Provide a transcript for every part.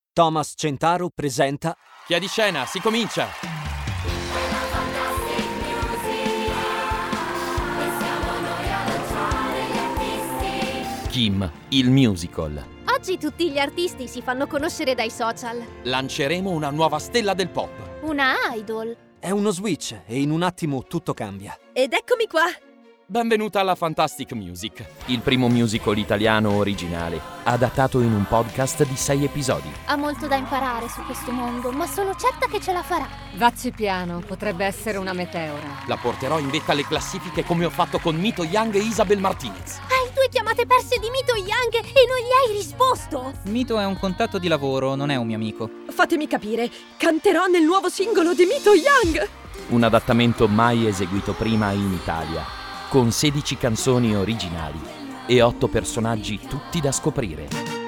Thomas Centaro presenta Chi è di scena? Si comincia! Kim, il musical. Oggi tutti gli artisti si fanno conoscere dai social. Lanceremo una nuova stella del pop. Una idol. È uno switch e in un attimo tutto cambia. Ed eccomi qua! Benvenuta alla Fantastic Music, il primo musical italiano originale, adattato in un podcast di 6 episodi. Ha molto da imparare su questo mondo, ma sono certa che ce la farà. Vacci piano, potrebbe essere una meteora. La porterò in vetta alle classifiche come ho fatto con Mito Young e Isabel Martinez. Hai 2 chiamate perse di Mito Young e non gli hai risposto! Mito è un contatto di lavoro, non è un mio amico. Fatemi capire, canterò nel nuovo singolo di Mito Young! Un adattamento mai eseguito prima in Italia, con 16 canzoni originali e 8 personaggi tutti da scoprire.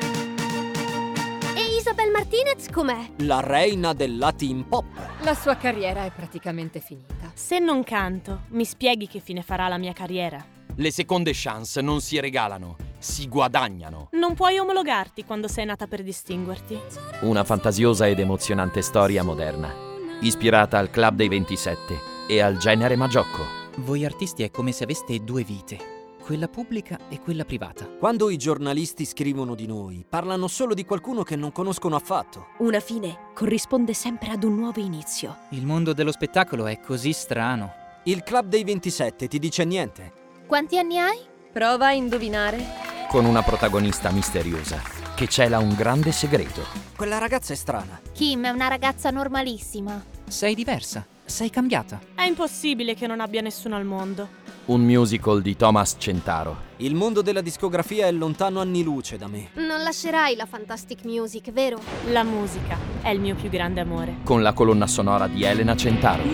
E Isabel Martinez com'è? La reina del Latin pop. La sua carriera è praticamente finita. Se non canto, mi spieghi che fine farà la mia carriera? Le seconde chance non si regalano, si guadagnano. Non puoi omologarti quando sei nata per distinguerti. Una fantasiosa ed emozionante storia moderna, ispirata al Club dei 27 e al genere Magiocco. Voi artisti è come se aveste 2 vite, quella pubblica e quella privata. Quando i giornalisti scrivono di noi, parlano solo di qualcuno che non conoscono affatto. Una fine corrisponde sempre ad un nuovo inizio. Il mondo dello spettacolo è così strano. Il Club dei 27 ti dice niente? Quanti anni hai? Prova a indovinare. Con una protagonista misteriosa che cela un grande segreto. Quella ragazza è strana. Kim è una ragazza normalissima. Sei diversa, sei cambiata. È impossibile che non abbia nessuno al mondo. Un musical di Thomas Centaro. Il mondo della discografia è lontano anni luce da me. Non lascerai la Fantastic Music, vero? La musica è il mio più grande amore. Con la colonna sonora di Elena Centaro.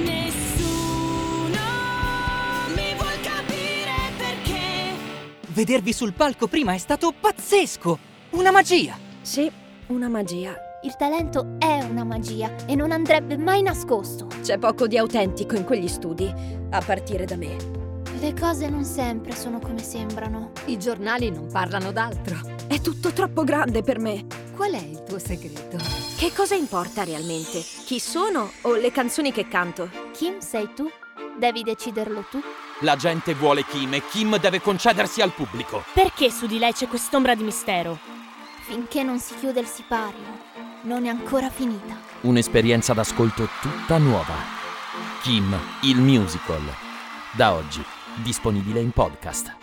Vedervi sul palco prima è stato pazzesco! Una magia! Sì, una magia. Il talento è una magia e non andrebbe mai nascosto. C'è poco di autentico in quegli studi, a partire da me. Le cose non sempre sono come sembrano. I giornali non parlano d'altro. È tutto troppo grande per me. Qual è il tuo segreto? Che cosa importa realmente? Chi sono o le canzoni che canto? Kim sei tu? Devi deciderlo tu. La gente vuole Kim e Kim deve concedersi al pubblico. Perché su di lei c'è quest'ombra di mistero? Finché non si chiude il sipario, non è ancora finita. Un'esperienza d'ascolto tutta nuova. Kim, il musical. Da oggi disponibile in podcast.